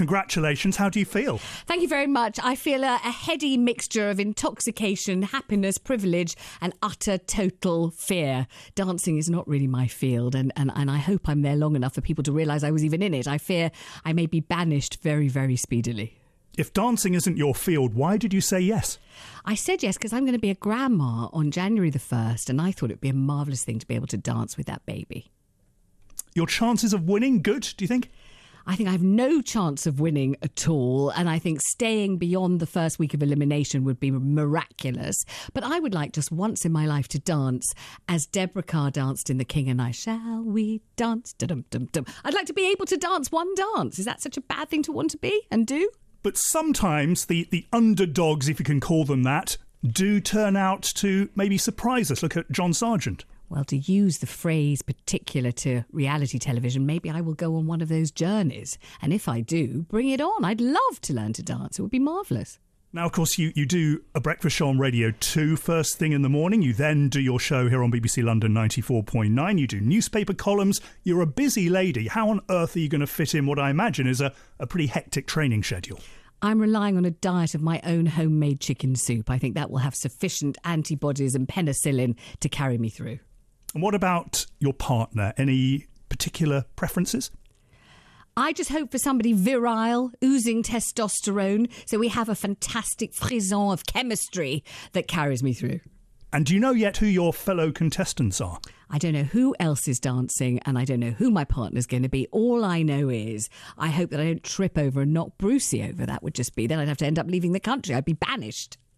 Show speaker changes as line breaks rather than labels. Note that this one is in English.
Congratulations. How do you feel?
Thank you very much. I feel a heady mixture of intoxication, happiness, privilege and utter total fear. Dancing is not really my field and I hope I'm there long enough for people to realise I was even in it. I fear I may be banished very, very speedily.
If dancing isn't your field, why did you say yes?
I said yes because I'm going to be a grandma on January the 1st and I thought it would be a marvellous thing to be able to dance with that baby.
Your chances of winning, good, do you think?
I think I have no chance of winning at all, and I think staying beyond the first week of elimination would be miraculous. But I would like just once in my life to dance as Deborah Carr danced in The King and I. Shall we dance? Da-dum-dum-dum. I'd like to be able to dance one dance. Is that such a bad thing to want to be and do?
But sometimes the underdogs, if you can call them that, do turn out to maybe surprise us. Look at John Sargent.
Well, to use the phrase particular to reality television, maybe I will go on one of those journeys. And if I do, bring it on. I'd love to learn to dance. It would be marvellous.
Now, of course, you do a breakfast show on Radio 2 first thing in the morning. You then do your show here on BBC London 94.9. You do newspaper columns. You're a busy lady. How on earth are you going to fit in what I imagine is a pretty hectic training schedule?
I'm relying on a diet of my own homemade chicken soup. I think that will have sufficient antibodies and penicillin to carry me through.
And what about your partner? Any particular preferences?
I just hope for somebody virile, oozing testosterone, so we have a fantastic frisson of chemistry that carries me through.
And do you know yet who your fellow contestants are?
I don't know who else is dancing and I don't know who my partner's going to be. All I know is I hope that I don't trip over and knock Brucey over. That would just be, then I'd have to end up leaving the country. I'd be banished.